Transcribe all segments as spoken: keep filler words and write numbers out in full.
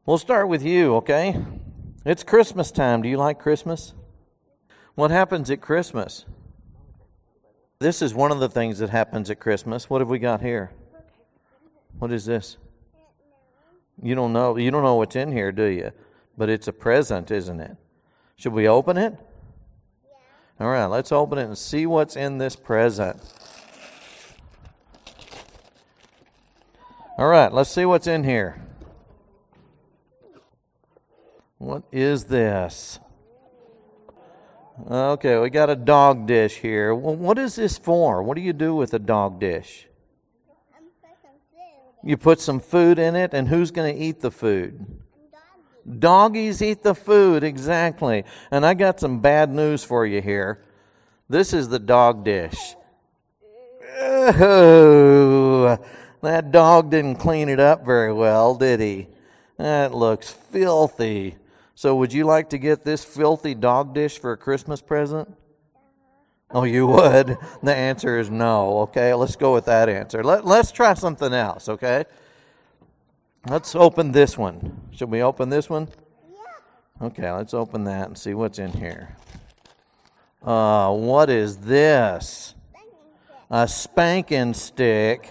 We'll start with you, okay? It's Christmas time. Do you like Christmas? What happens at Christmas? This is one of the things that happens at Christmas. What have we got here? What is this? You don't know. You don't know what's in here, do you? But it's a present, isn't it? Should we open it? Yeah. All right, let's open it and see what's in this present. All right, let's see what's in here. What is this? Okay, we got a dog dish here. Well, what is this for? What do you do with a dog dish? You put some food in it, and who's going to eat the food? Doggies eat the food, exactly. And I got some bad news for you here. This is the dog dish. Oh, that dog didn't clean it up very well, did he? That looks filthy. So would you like to get this filthy dog dish for a Christmas present? Oh, you would? The answer is no, okay? Let's go with that answer. Let, let's try something else, okay? Let's open this one. Should we open this one? Yeah. Okay, let's open that and see what's in here. Uh, what is this? A spanking stick.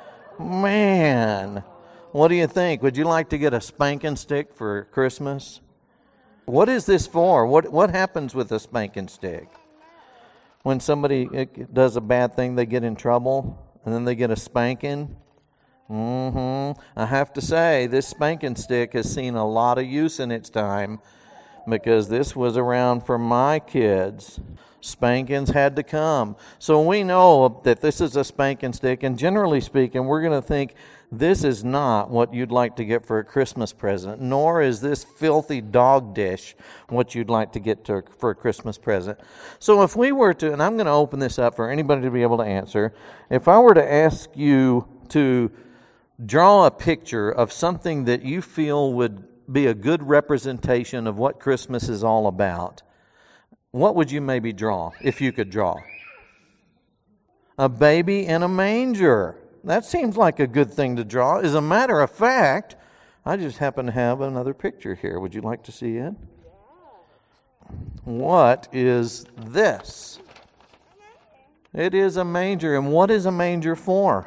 Man, what do you think? Would you like to get a spanking stick for Christmas? What is this for? What what happens with a spanking stick? When somebody does a bad thing, they get in trouble, and then they get a spanking. Mm-hmm. I have to say, this spanking stick has seen a lot of use in its time, because this was around for my kids. Spankings had to come. So we know that this is a spanking stick, and generally speaking, we're going to think this is not what you'd like to get for a Christmas present, nor is this filthy dog dish what you'd like to get to, for a Christmas present. So if we were to, and I'm going to open this up for anybody to be able to answer, if I were to ask you to draw a picture of something that you feel would be a good representation of what Christmas is all about, what would you maybe draw, if you could draw? A baby in a manger. That seems like a good thing to draw. As a matter of fact, I just happen to have another picture here. Would you like to see it? What is this? It is a manger. And what is a manger for?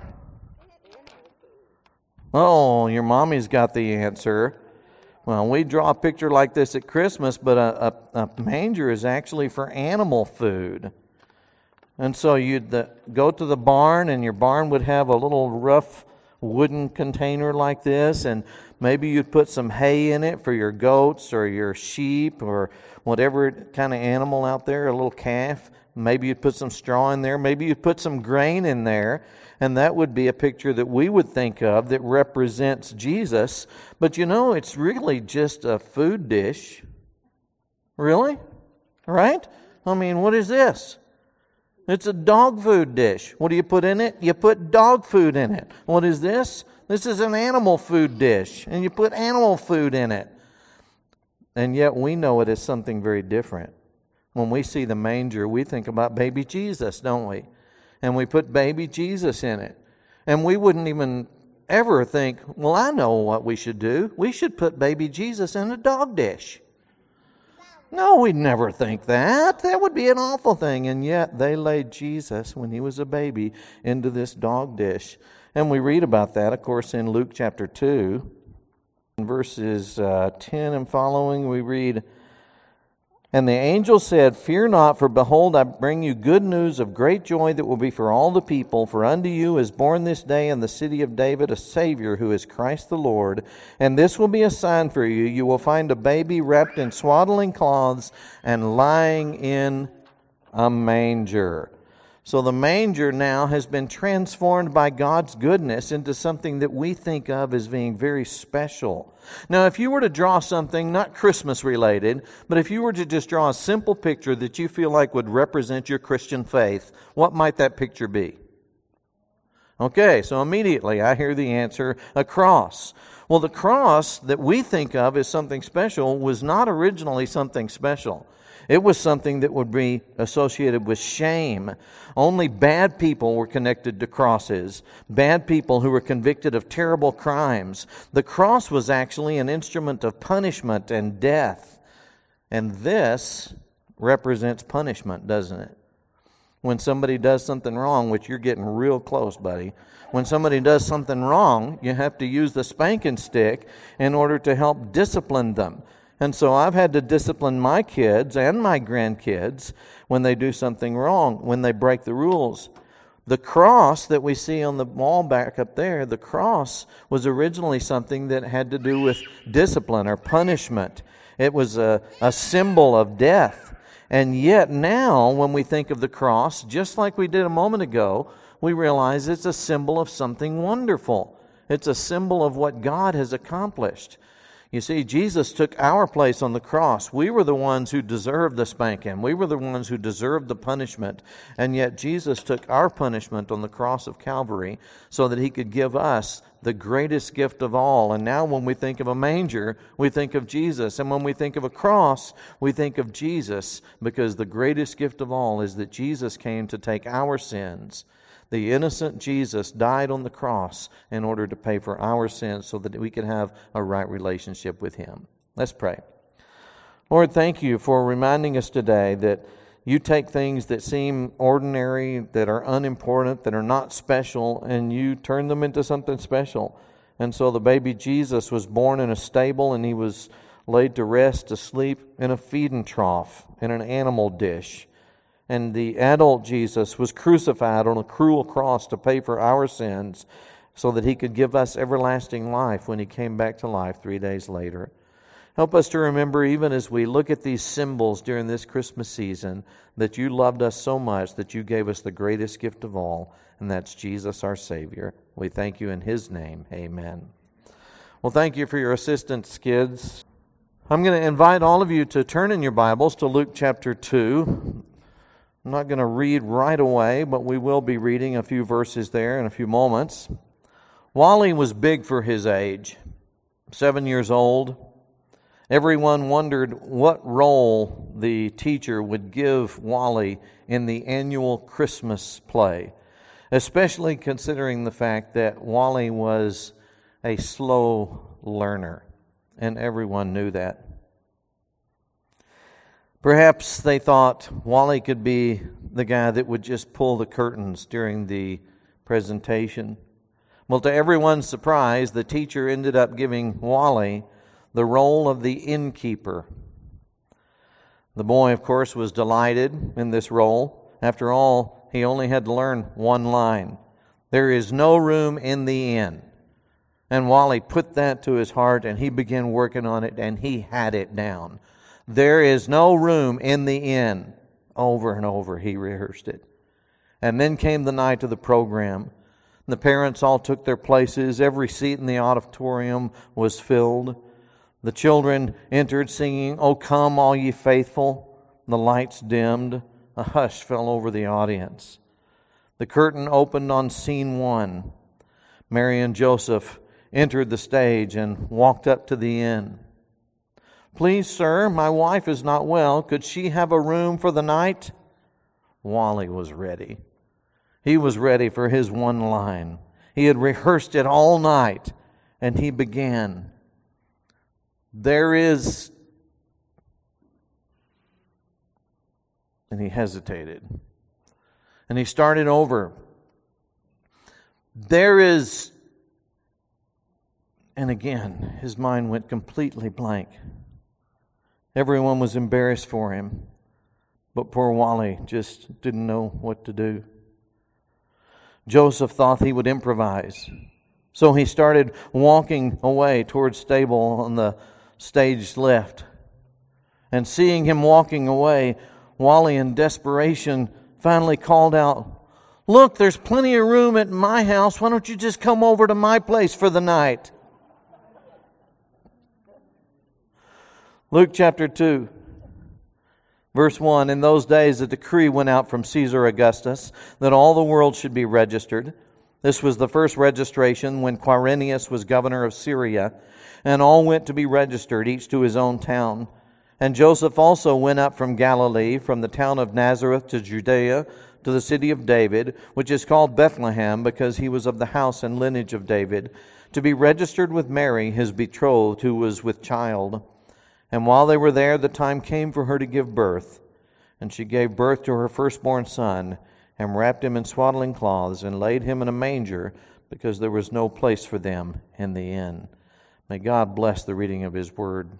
Oh, your mommy's got the answer. Well, we draw a picture like this at Christmas, but a, a, a manger is actually for animal food. And so you'd the, go to the barn, and your barn would have a little rough wooden container like this, and maybe you'd put some hay in it for your goats or your sheep or whatever kind of animal out there, a little calf. Maybe you'd put some straw in there. Maybe you'd put some grain in there, and that would be a picture that we would think of that represents Jesus. But you know, it's really just a food dish. Really? Right? I mean, what is this? It's a dog food dish. What do you put in it? You put dog food in it. What is this? This is an animal food dish, and you put animal food in it. And yet we know it as something very different. When we see the manger, we think about baby Jesus, don't we? And we put baby Jesus in it. And we wouldn't even ever think, well, I know what we should do. We should put baby Jesus in a dog dish. No, we'd never think that. That would be an awful thing. And yet they laid Jesus, when he was a baby, into this dog dish. And we read about that, of course, in Luke chapter two. In verses uh, ten and following, we read, "And the angel said, Fear not, for behold, I bring you good news of great joy that will be for all the people. For unto you is born this day in the city of David a Savior, who is Christ the Lord. And this will be a sign for you. You will find a baby wrapped in swaddling cloths and lying in a manger." So the manger now has been transformed by God's goodness into something that we think of as being very special. Now, if you were to draw something, not Christmas related, but if you were to just draw a simple picture that you feel like would represent your Christian faith, what might that picture be? Okay, so immediately I hear the answer, a cross. Well, the cross that we think of as something special was not originally something special. It was something that would be associated with shame. Only bad people were connected to crosses, bad people who were convicted of terrible crimes. The cross was actually an instrument of punishment and death. And this represents punishment, doesn't it? When somebody does something wrong, which you're getting real close, buddy. When somebody does something wrong, you have to use the spanking stick in order to help discipline them. And so I've had to discipline my kids and my grandkids when they do something wrong, when they break the rules. The cross that we see on the wall back up there, the cross was originally something that had to do with discipline or punishment. It was a, a symbol of death. And yet now, when we think of the cross, just like we did a moment ago, we realize it's a symbol of something wonderful. It's a symbol of what God has accomplished. You see, Jesus took our place on the cross. We were the ones who deserved the spanking. We were the ones who deserved the punishment. And yet Jesus took our punishment on the cross of Calvary so that He could give us the greatest gift of all. And now when we think of a manger, we think of Jesus. And when we think of a cross, we think of Jesus, because the greatest gift of all is that Jesus came to take our sins. The innocent Jesus died on the cross in order to pay for our sins so that we could have a right relationship with Him. Let's pray. Lord, thank You for reminding us today that You take things that seem ordinary, that are unimportant, that are not special, and You turn them into something special. And so the baby Jesus was born in a stable, and He was laid to rest, to sleep in a feeding trough, in an animal dish. And the adult Jesus was crucified on a cruel cross to pay for our sins so that He could give us everlasting life when He came back to life three days later. Help us to remember, even as we look at these symbols during this Christmas season, that You loved us so much that You gave us the greatest gift of all, and that's Jesus our Savior. We thank You in His name. Amen. Well, thank you for your assistance, kids. I'm going to invite all of you to turn in your Bibles to Luke chapter two. I'm not going to read right away, but we will be reading a few verses there in a few moments. Wally was big for his age, seven years old. Everyone wondered what role the teacher would give Wally in the annual Christmas play, especially considering the fact that Wally was a slow learner, and everyone knew that. Perhaps they thought Wally could be the guy that would just pull the curtains during the presentation. Well, to everyone's surprise, the teacher ended up giving Wally the role of the innkeeper. The boy, of course, was delighted in this role. After all, he only had to learn one line. There is no room in the inn. And Wally put that to his heart, and he began working on it, and he had it down. There is no room in the inn. Over and over he rehearsed it. And then came the night of the program. The parents all took their places. Every seat in the auditorium was filled. The children entered singing, "O come, all ye faithful." The lights dimmed. A hush fell over the audience. The curtain opened on scene one. Mary and Joseph entered the stage and walked up to the inn. "Please, sir, my wife is not well. Could she have a room for the night?" Wally was ready. He was ready for his one line. He had rehearsed it all night, and he began. There is... And he hesitated. And he started over. There is... And again, his mind went completely blank. Everyone was embarrassed for him, but poor Wally just didn't know what to do. Joseph thought he would improvise, so he started walking away towards stable on the stage left. And seeing him walking away, Wally, in desperation, finally called out, "Look, there's plenty of room at my house. Why don't you just come over to my place for the night?" Luke chapter two, verse one, "In those days a decree went out from Caesar Augustus that all the world should be registered. This was the first registration when Quirinius was governor of Syria, and all went to be registered, each to his own town. And Joseph also went up from Galilee, from the town of Nazareth to Judea, to the city of David, which is called Bethlehem, because he was of the house and lineage of David, to be registered with Mary, his betrothed, who was with child. And while they were there, the time came for her to give birth. And she gave birth to her firstborn son, and wrapped him in swaddling cloths, and laid him in a manger, because there was no place for them in the inn. May God bless the reading of His Word.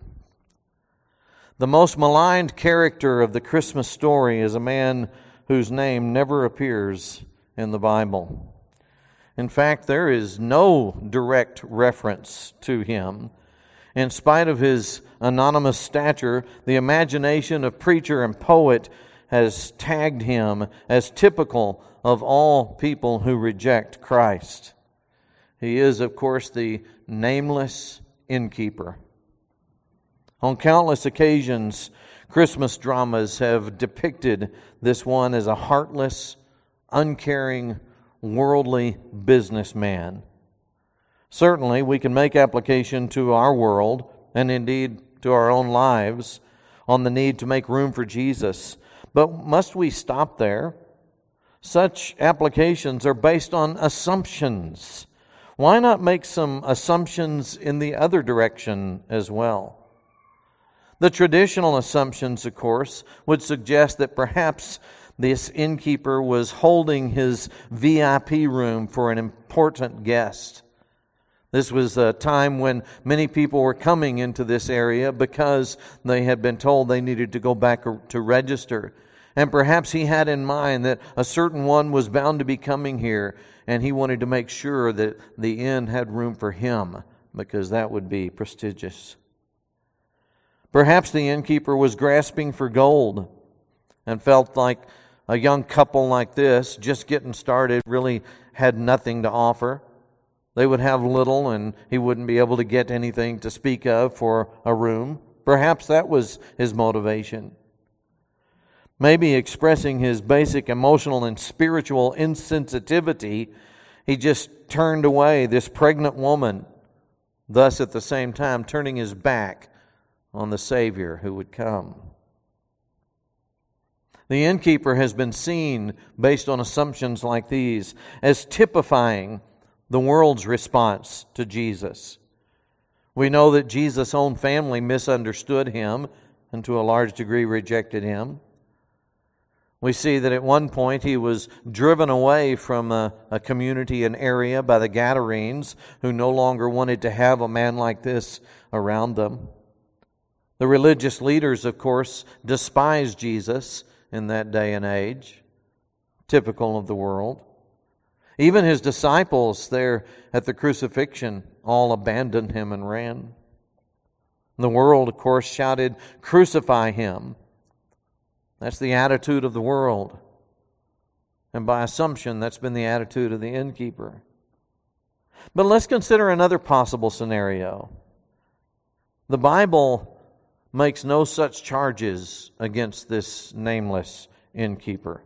The most maligned character of the Christmas story is a man whose name never appears in the Bible. In fact, there is no direct reference to him. In spite of his anonymous stature, the imagination of preacher and poet has tagged him as typical of all people who reject Christ. He is, of course, the nameless innkeeper. On countless occasions, Christmas dramas have depicted this one as a heartless, uncaring, worldly businessman. Certainly, we can make application to our world, and indeed to our own lives, on the need to make room for Jesus. But must we stop there? Such applications are based on assumptions. Why not make some assumptions in the other direction as well? The traditional assumptions, of course, would suggest that perhaps this innkeeper was holding his V I P room for an important guest. This was a time when many people were coming into this area because they had been told they needed to go back to register. And perhaps he had in mind that a certain one was bound to be coming here, and he wanted to make sure that the inn had room for him, because that would be prestigious. Perhaps the innkeeper was grasping for gold and felt like a young couple like this, just getting started, really had nothing to offer. They would have little, and he wouldn't be able to get anything to speak of for a room. Perhaps that was his motivation. Maybe expressing his basic emotional and spiritual insensitivity, he just turned away this pregnant woman, thus at the same time turning his back on the Savior who would come. The innkeeper has been seen, based on assumptions like these, as typifying the world's response to Jesus. We know that Jesus' own family misunderstood him and to a large degree rejected him. We see that at one point he was driven away from a, a community and area by the Gadarenes, who no longer wanted to have a man like this around them. The religious leaders, of course, despised Jesus in that day and age, typical of the world. Even his disciples there at the crucifixion all abandoned him and ran. The world, of course, shouted, "Crucify him." That's the attitude of the world. And by assumption, that's been the attitude of the innkeeper. But let's consider another possible scenario. The Bible makes no such charges against this nameless innkeeper.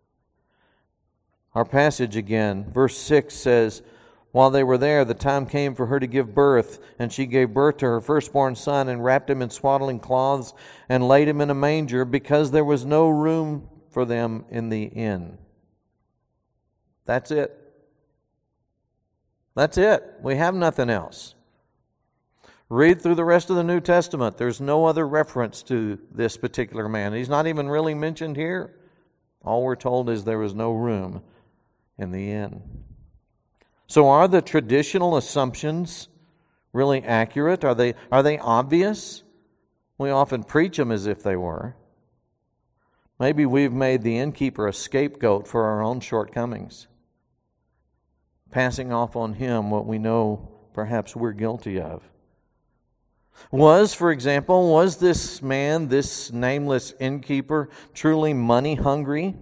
Our passage again, verse six says, "While they were there, the time came for her to give birth, and she gave birth to her firstborn son, and wrapped him in swaddling cloths, and laid him in a manger, because there was no room for them in the inn." That's it. That's it. We have nothing else. Read through the rest of the New Testament. There's no other reference to this particular man. He's not even really mentioned here. All we're told is there was no room in the inn. So are the traditional assumptions really accurate? Are they, are they obvious? We often preach them as if they were. Maybe we've made the innkeeper a scapegoat for our own shortcomings, passing off on him what we know perhaps we're guilty of. Was, for example, was this man, this nameless innkeeper, truly money hungry?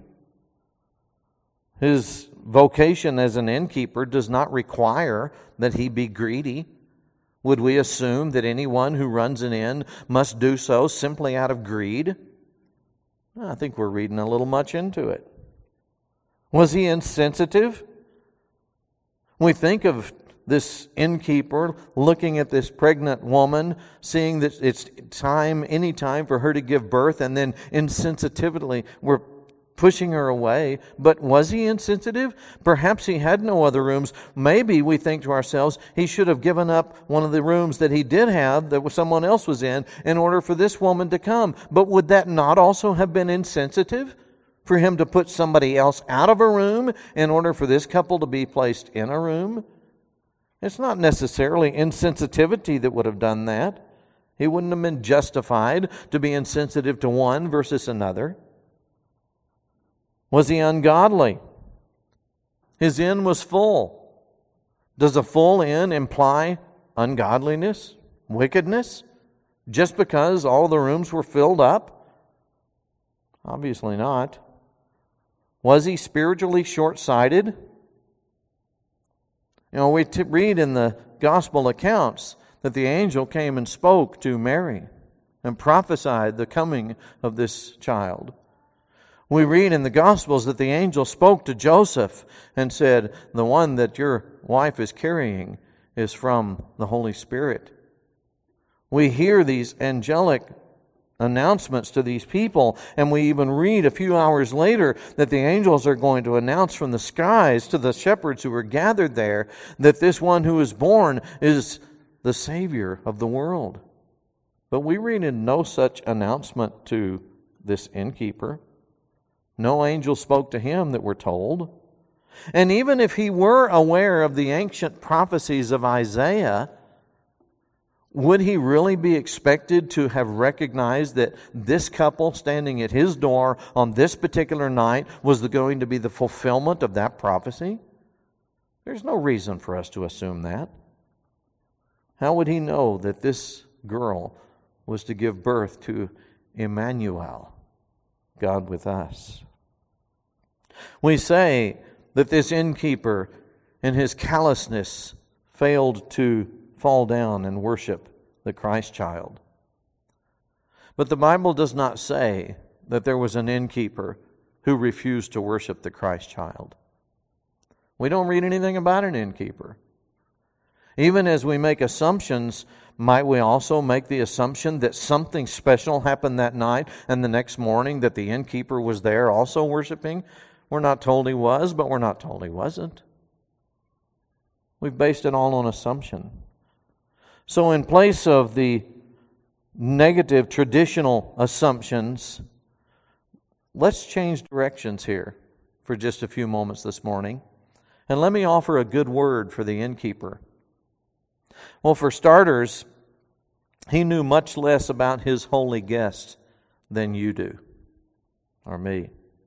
His vocation as an innkeeper does not require that he be greedy. Would we assume that anyone who runs an inn must do so simply out of greed? I think we're reading a little much into it. Was he insensitive? We think of this innkeeper looking at this pregnant woman, seeing that it's time, any time for her to give birth, and then insensitively we're pushing her away. But was he insensitive? Perhaps he had no other rooms. Maybe we think to ourselves, he should have given up one of the rooms that he did have that someone else was in in order for this woman to come. But would that not also have been insensitive? For him to put somebody else out of a room in order for this couple to be placed in a room? It's not necessarily insensitivity that would have done that. He wouldn't have been justified to be insensitive to one versus another. Was he ungodly? His inn was full. Does a full inn imply ungodliness, wickedness, just because all the rooms were filled up? Obviously not. Was he spiritually short-sighted? You know, we t- read in the gospel accounts that the angel came and spoke to Mary and prophesied the coming of this child. We read in the Gospels that the angel spoke to Joseph and said, the one that your wife is carrying is from the Holy Spirit. We hear these angelic announcements to these people, and we even read a few hours later that the angels are going to announce from the skies to the shepherds who were gathered there that this one who is born is the Savior of the world. But we read in no such announcement to this innkeeper. No angel spoke to him that we're told. And even if he were aware of the ancient prophecies of Isaiah, would he really be expected to have recognized that this couple standing at his door on this particular night was the, going to be the fulfillment of that prophecy? There's no reason for us to assume that. How would he know that this girl was to give birth to Emmanuel, God with us? We say that this innkeeper, in his callousness, failed to fall down and worship the Christ child. But the Bible does not say that there was an innkeeper who refused to worship the Christ child. We don't read anything about an innkeeper. Even as we make assumptions, might we also make the assumption that something special happened that night and the next morning that the innkeeper was there also worshiping? We're not told he was, but we're not told he wasn't. We've based it all on assumption. So in place of the negative traditional assumptions, let's change directions here for just a few moments this morning. And let me offer a good word for the innkeeper. Well, for starters, he knew much less about his holy guest than you do, or me.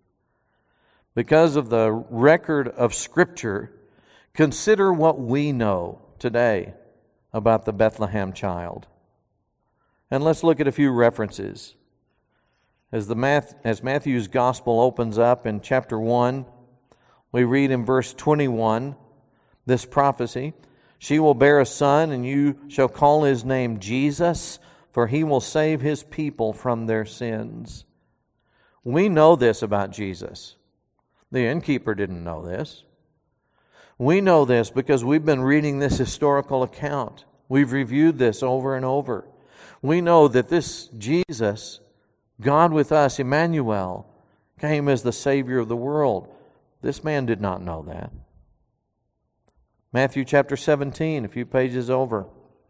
Because of the record of Scripture, consider what we know today about the Bethlehem child. And let's look at a few references. As, the Math, as Matthew's Gospel opens up in chapter one, we read in verse twenty-one this prophecy, "She will bear a son, and you shall call his name Jesus, for he will save his people from their sins." We know this about Jesus. The innkeeper didn't know this. We know this because we've been reading this historical account. We've reviewed this over and over. We know that this Jesus, God with us, Emmanuel, came as the Savior of the world. This man did not know that. Matthew chapter seventeen, a few pages over.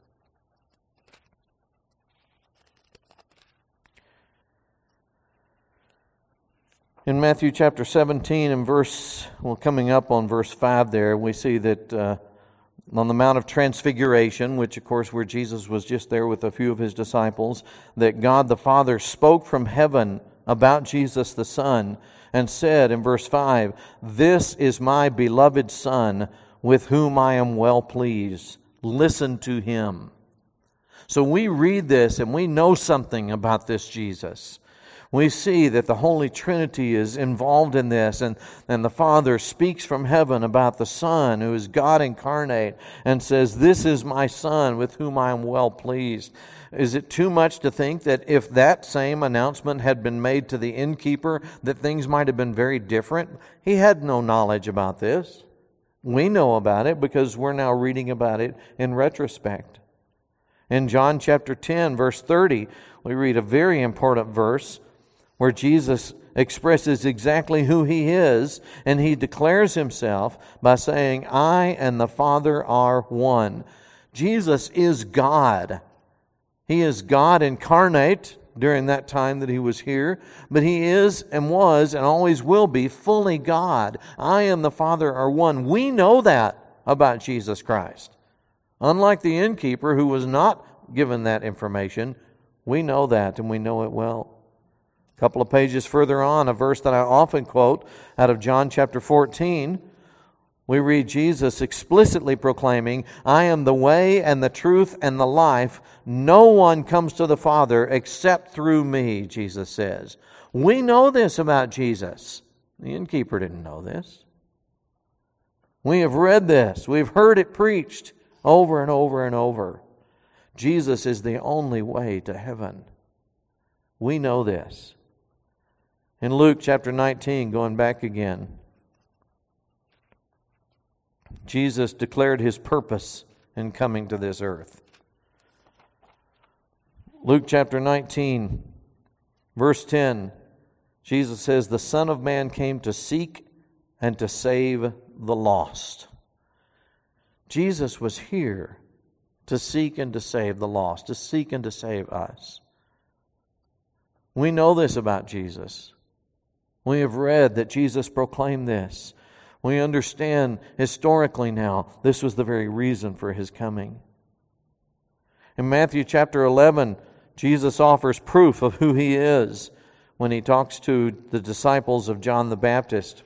In Matthew chapter seventeen and verse, well, coming up on verse five there, we see that uh, on the Mount of Transfiguration, which of course where Jesus was just there with a few of his disciples, that God the Father spoke from heaven about Jesus the Son and said in verse five, "This is my beloved Son, with whom I am well pleased. Listen to him." So we read this and we know something about this Jesus. We see that the Holy Trinity is involved in this, and, and the Father speaks from heaven about the Son, who is God incarnate, and says, "This is my Son with whom I am well pleased." Is it too much to think that if that same announcement had been made to the innkeeper, that things might have been very different? He had no knowledge about this. We know about it because we're now reading about it in retrospect. In John chapter ten, verse thirty, we read a very important verse where Jesus expresses exactly who He is, and He declares Himself by saying, I and the Father are one. Jesus is God. He is God incarnate during that time that He was here, but He is and was and always will be fully God. I and the Father are one. We know that about Jesus Christ. Unlike the innkeeper who was not given that information, we know that and we know it well. A couple of pages further on, a verse that I often quote out of John chapter fourteen, we read Jesus explicitly proclaiming, I am the way and the truth and the life. No one comes to the Father except through me, Jesus says. We know this about Jesus. The innkeeper didn't know this. We have read this. We've heard it preached over and over and over. Jesus is the only way to heaven. We know this. In Luke chapter nineteen, going back again, Jesus declared His purpose in coming to this earth. Luke chapter nineteen, verse ten, Jesus says, the Son of Man came to seek and to save the lost. Jesus was here to seek and to save the lost, to seek and to save us. We know this about Jesus. We have read that Jesus proclaimed this. We understand historically now this was the very reason for His coming. In Matthew chapter eleven, Jesus offers proof of who He is when He talks to the disciples of John the Baptist.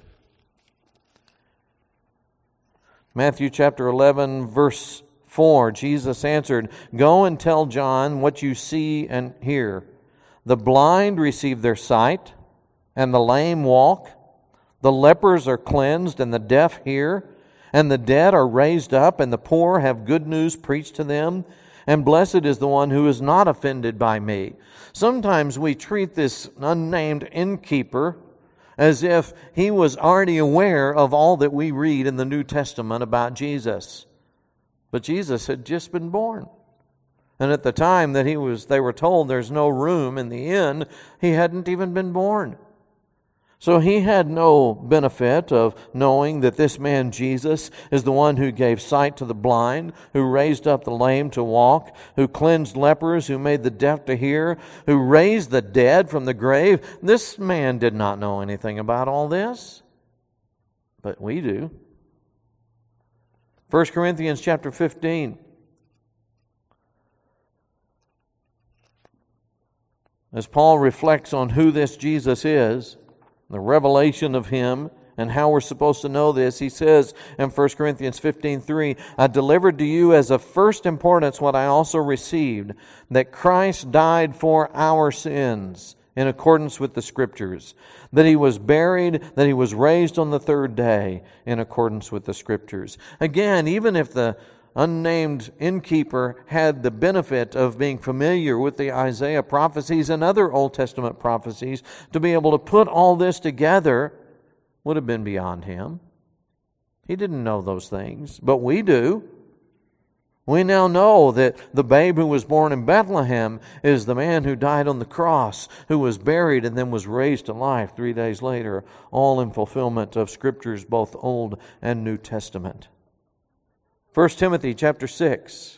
Matthew chapter eleven, verse four, Jesus answered, go and tell John what you see and hear. The blind receive their sight, and the lame walk. The lepers are cleansed, and the deaf hear. And the dead are raised up, and the poor have good news preached to them. And blessed is the one who is not offended by me. Sometimes we treat this unnamed innkeeper as if he was already aware of all that we read in the New Testament about Jesus. But Jesus had just been born. And at the time that he was, they were told there's no room in the inn, he hadn't even been born. So he had no benefit of knowing that this man Jesus is the one who gave sight to the blind, who raised up the lame to walk, who cleansed lepers, who made the deaf to hear, who raised the dead from the grave. This man did not know anything about all this, but we do. First Corinthians chapter fifteen. As Paul reflects on who this Jesus is, the revelation of Him, and how we're supposed to know this, he says in First Corinthians fifteen three, I delivered to you as of first importance what I also received, that Christ died for our sins in accordance with the Scriptures, that He was buried, that He was raised on the third day in accordance with the Scriptures. Again, even if the unnamed innkeeper had the benefit of being familiar with the Isaiah prophecies and other Old Testament prophecies, to be able to put all this together would have been beyond him. He didn't know those things, but we do. We now know that the babe who was born in Bethlehem is the man who died on the cross, who was buried and then was raised to life three days later, all in fulfillment of Scriptures, both Old and New Testament. First Timothy chapter six.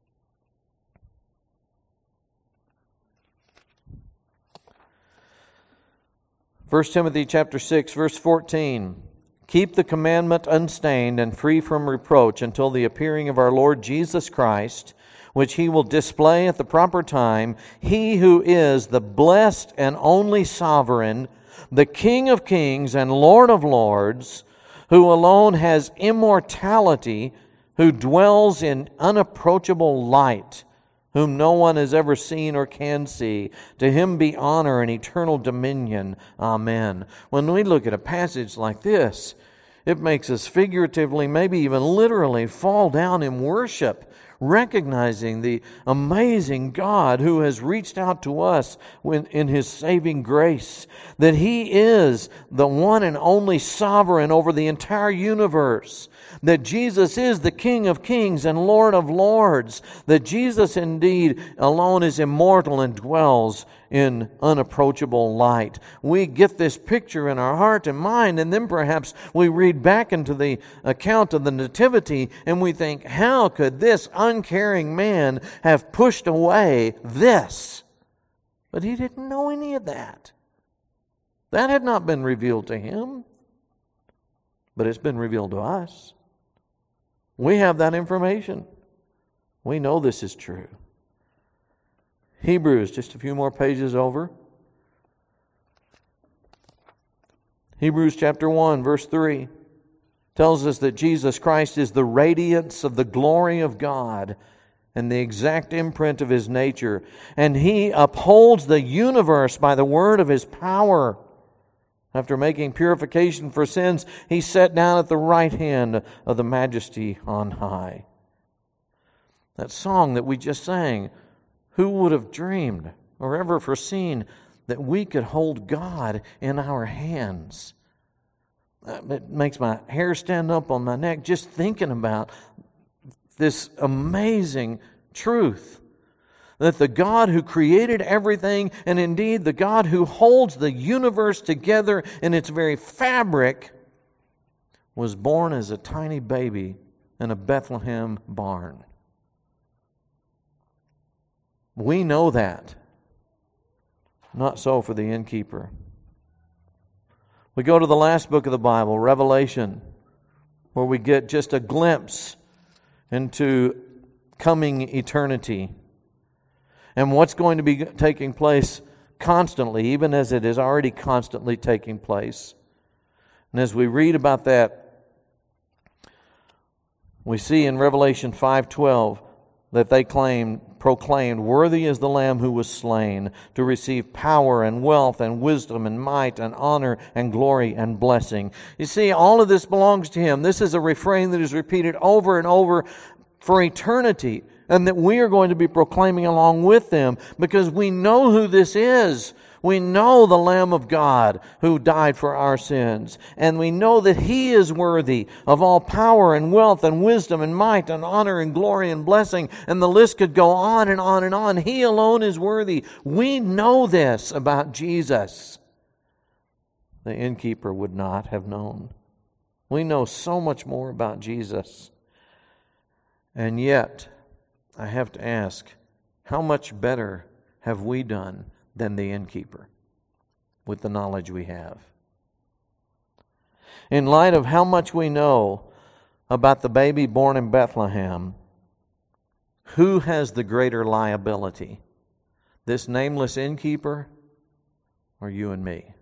First Timothy chapter six, verse fourteen. Keep the commandment unstained and free from reproach until the appearing of our Lord Jesus Christ, which He will display at the proper time, He who is the blessed and only sovereign, the King of kings and Lord of lords, who alone has immortality, who dwells in unapproachable light, whom no one has ever seen or can see. To Him be honor and eternal dominion. Amen. When we look at a passage like this, it makes us figuratively, maybe even literally, fall down in worship, recognizing the amazing God who has reached out to us when, in His saving grace, that He is the one and only sovereign over the entire universe, that Jesus is the King of kings and Lord of lords, that Jesus indeed alone is immortal and dwells in unapproachable light. We get this picture in our heart and mind, and then perhaps we read back into the account of the Nativity and we think, how could this uncaring man have pushed away this? But He didn't know any of that. That had not been revealed to Him, but it's been revealed to us. We have that information. We know this is true. Hebrews, just a few more pages over. Hebrews chapter one, verse three tells us that Jesus Christ is the radiance of the glory of God and the exact imprint of His nature. And He upholds the universe by the word of His power. After making purification for sins, He sat down at the right hand of the Majesty on high. That song that we just sang, who would have dreamed or ever foreseen that we could hold God in our hands? It makes my hair stand up on my neck just thinking about this amazing truth. That the God who created everything, and indeed the God who holds the universe together in its very fabric, was born as a tiny baby in a Bethlehem barn. We know that. Not so for the innkeeper. We go to the last book of the Bible, Revelation, where we get just a glimpse into coming eternity and what's going to be taking place constantly, even as it is already constantly taking place. And as we read about that, we see in Revelation five twelve that they claimed, proclaimed, worthy is the Lamb who was slain to receive power and wealth and wisdom and might and honor and glory and blessing. You see, all of this belongs to Him. This is a refrain that is repeated over and over for eternity, and that we are going to be proclaiming along with them because we know who this is. We know the Lamb of God who died for our sins. And we know that He is worthy of all power and wealth and wisdom and might and honor and glory and blessing. And the list could go on and on and on. He alone is worthy. We know this about Jesus. The innkeeper would not have known. We know so much more about Jesus. And yet, I have to ask, how much better have we done than the innkeeper with the knowledge we have? In light of how much we know about the baby born in Bethlehem, who has the greater liability? This nameless innkeeper or you and me?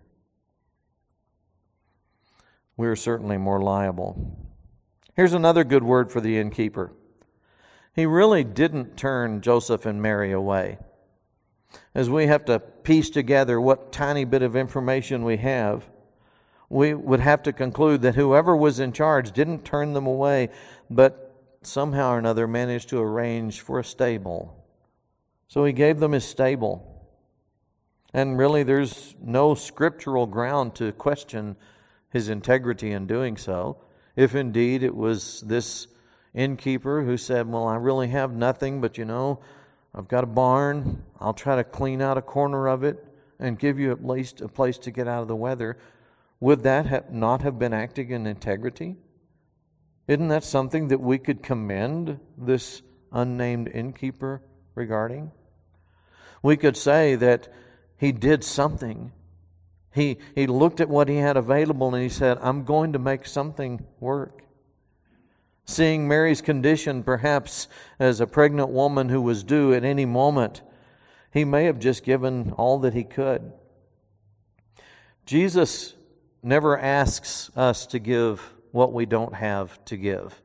We're certainly more liable. Here's another good word for the innkeeper. He really didn't turn Joseph and Mary away. As we have to piece together what tiny bit of information we have, we would have to conclude that whoever was in charge didn't turn them away, but somehow or another managed to arrange for a stable. So He gave them His stable. And really there's no scriptural ground to question His integrity in doing so. If indeed it was this innkeeper who said, well, I really have nothing, but you know, I've got a barn. I'll try to clean out a corner of it and give you at least a place to get out of the weather. Would that have not have been acting in integrity? Isn't that something that we could commend this unnamed innkeeper regarding? We could say that he did something. He, he looked at what he had available and he said, I'm going to make something work. Seeing Mary's condition perhaps as a pregnant woman who was due at any moment, he may have just given all that he could. Jesus never asks us to give what we don't have to give.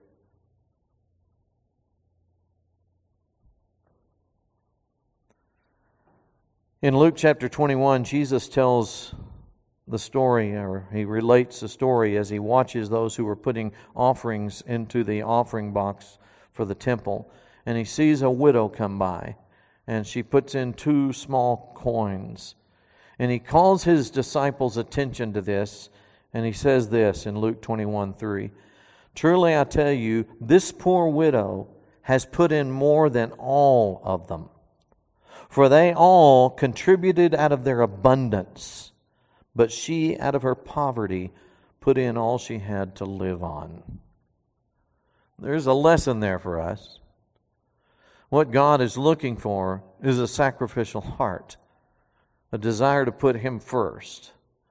In Luke chapter twenty-one, Jesus tells the story, or he relates the story as he watches those who were putting offerings into the offering box for the temple. and he sees a widow come by, and she puts in two small coins. And he calls his disciples' attention to this, and he says this in Luke twenty-one three. Truly I tell you, this poor widow has put in more than all of them. For they all contributed out of their abundance, but she out of her poverty put in all she had to live on. There's a lesson there for us. What God is looking for is a sacrificial heart, a desire to put Him first.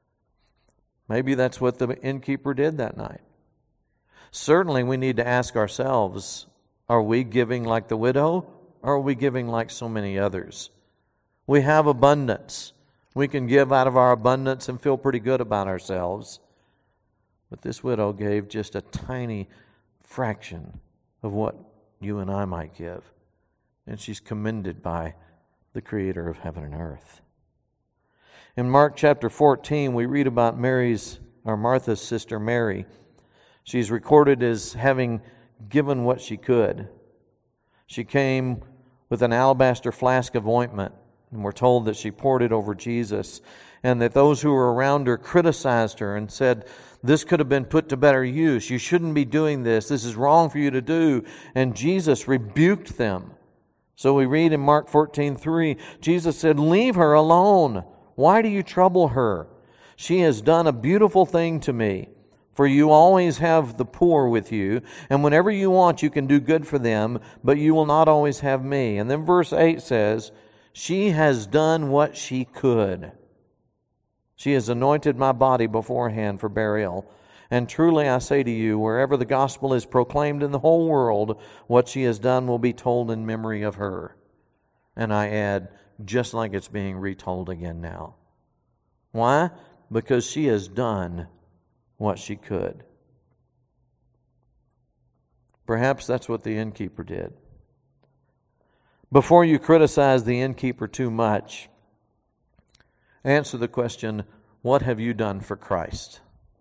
Maybe that's what the innkeeper did that night. Certainly we need to ask ourselves, are we giving like the widow, or are we giving like so many others? We have abundance. We can give out of our abundance and feel pretty good about ourselves. But this widow gave just a tiny fraction of what you and I might give. And she's commended by the Creator of heaven and earth. In Mark chapter fourteen, we read about Mary's, or Martha's sister Mary. She's recorded as having given what she could. She came with an alabaster flask of ointment, and we're told that she poured it over Jesus, and that those who were around her criticized her and said, this could have been put to better use. You shouldn't be doing this. This is wrong for you to do. And Jesus rebuked them. So we read in Mark fourteen three, Jesus said, leave her alone. Why do you trouble her? She has done a beautiful thing to me. For you always have the poor with you, and whenever you want, you can do good for them, but you will not always have me. And then verse eight says, she has done what she could. She has anointed my body beforehand for burial. And truly I say to you, wherever the gospel is proclaimed in the whole world, what she has done will be told in memory of her. And I add, just like it's being retold again now. Why? Because she has done what she could. Perhaps that's what the innkeeper did. Before you criticize the innkeeper too much, answer the question, what have you done for Christ?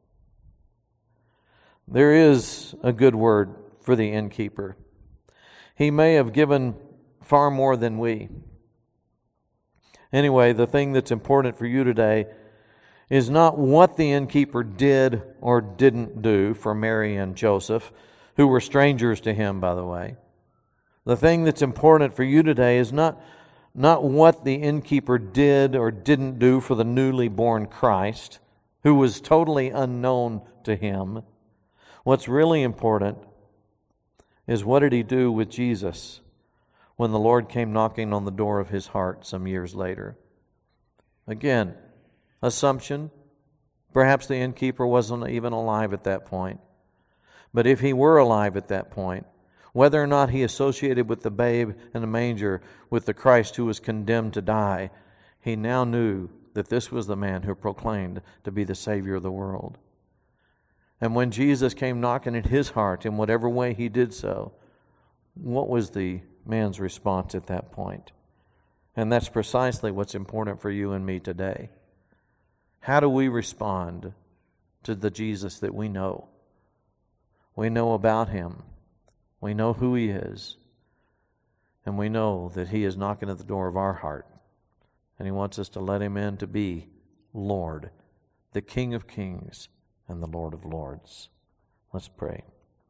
There is a good word for the innkeeper. He may have given far more than we. Anyway, the thing that's important for you today is not what the innkeeper did or didn't do for Mary and Joseph, who were strangers to him, by the way. The thing that's important for you today is not, not what the innkeeper did or didn't do for the newly born Christ, who was totally unknown to him. What's really important is what did he do with Jesus when the Lord came knocking on the door of his heart some years later. Again, assumption, perhaps the innkeeper wasn't even alive at that point. But if he were alive at that point, whether or not he associated with the babe in the manger, with the Christ who was condemned to die, he now knew that this was the man who proclaimed to be the Savior of the world. And when Jesus came knocking at his heart, in whatever way he did so, what was the man's response at that point? And that's precisely what's important for you and me today. How do we respond to the Jesus that we know? We know about him. We know who he is. And we know that he is knocking at the door of our heart. And he wants us to let him in to be Lord, the King of Kings and the Lord of Lords. Let's pray.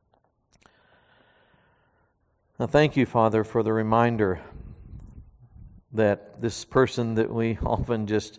Now, thank you, Father, for the reminder that this person that we often just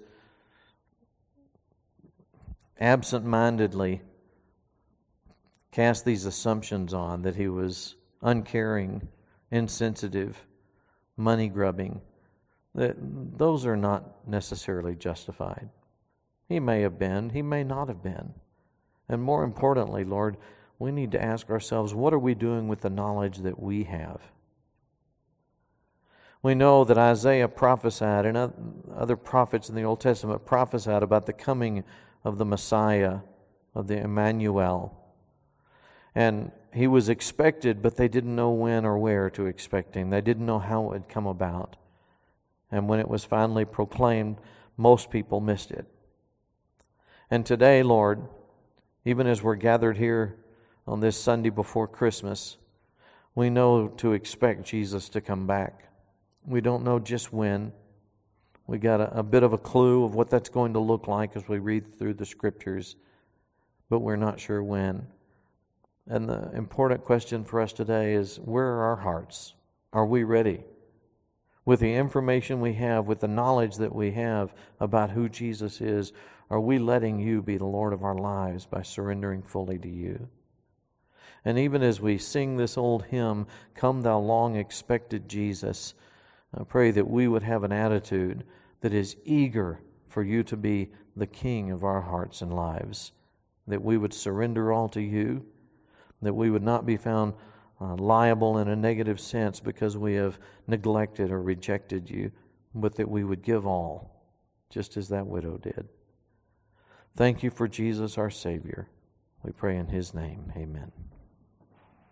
absent-mindedly cast these assumptions on, that he was uncaring, insensitive, money-grubbing, that those are not necessarily justified. He may have been, he may not have been. And more importantly, Lord, we need to ask ourselves, what are we doing with the knowledge that we have? We know that Isaiah prophesied, and other prophets in the Old Testament prophesied about the coming of the Messiah, of the Emmanuel. And he was expected, but they didn't know when or where to expect him. They didn't know how it would come about. And when it was finally proclaimed, most people missed it. And today, Lord, even as we're gathered here on this Sunday before Christmas, We know to expect Jesus to come back. We don't know just when. We got a, a bit of a clue of what that's going to look like as we read through the Scriptures, but we're not sure when. And the important question for us today is, where are our hearts? Are we ready? With the information we have, with the knowledge that we have about who Jesus is, are we letting you be the Lord of our lives by surrendering fully to you? And even as we sing this old hymn, Come Thou Long Expected Jesus, I pray that we would have an attitude that is eager for you to be the King of our hearts and lives, that we would surrender all to you, that we would not be found uh, liable in a negative sense because we have neglected or rejected you, but that we would give all, just as that widow did. Thank you for Jesus, our Savior. We pray in His name. Amen.